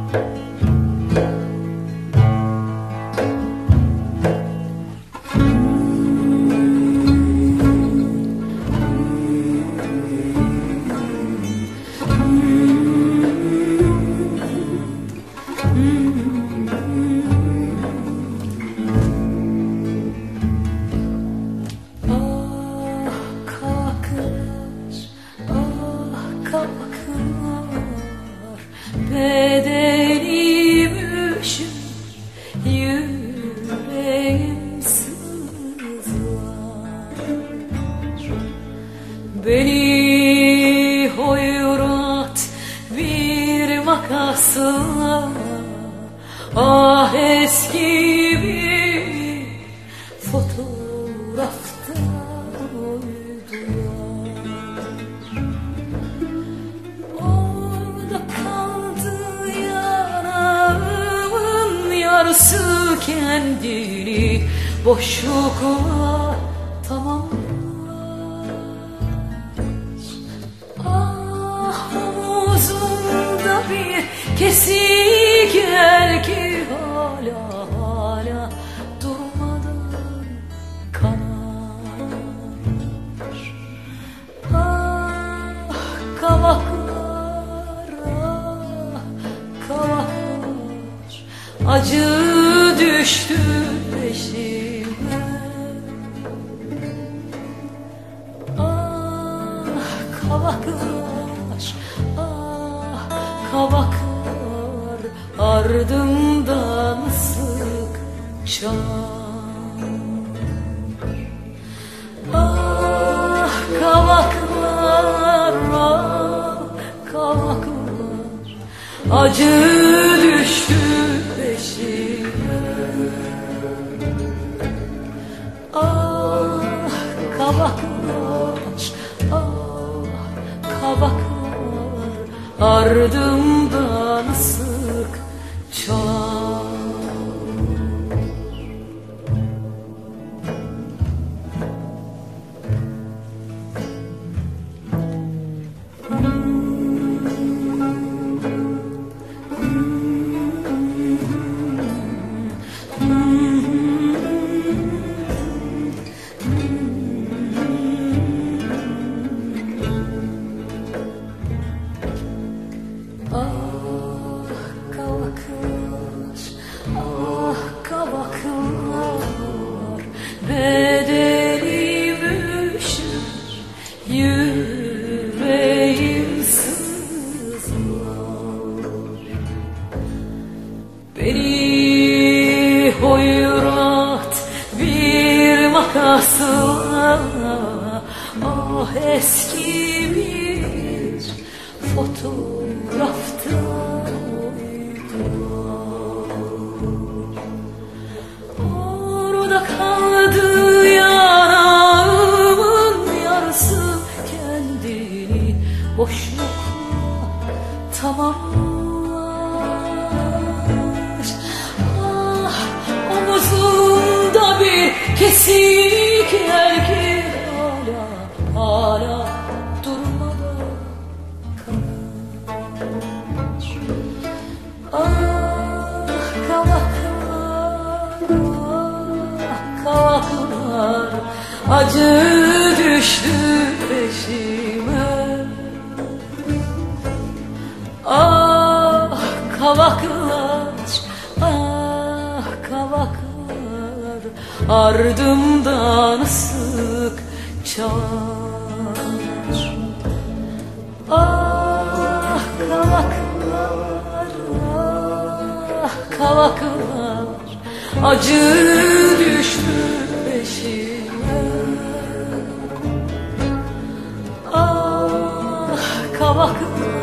Bedenim üşür, yüreğim sızlar. Beni hoyrat bir makasla, ah eski bir fotoğrafta uydular. Orada kaldı yanağımın yarısı, kendini boşlukla tamamlar. Ah, omuzumda bir kesik el ki hala durmadan kanar. Ah, kavaklar, kavaklar, acı düştü peşime. Ah, kavaklar, ah, kavaklar, ardımdan sıkça. Ah, kavaklar, ah, kavaklar, acı düştü peşime. Ah, kavaklar, ah, kavaklar, ardımdan sıkça. Ah, kavaklar, ah, kavaklar, bedenim üşür, yüreğim sızlar. Beni hoyrat bir makasla, ah eski bir fotoğrafta uydular. Orada kaldı yanağımın yarısı, kendini boşlukla tamamlar. Ah, omuzumda bir kesik el ki hala durmadan kanar. Ah, kavaklar, ah, kavaklar, acı düştü peşime. Ah, kavaklar, ah, kavaklar, ardımdan sıkça. Ah, kavaklar, ah, kavaklar, acı düştü peşime. Ah, kavaklar,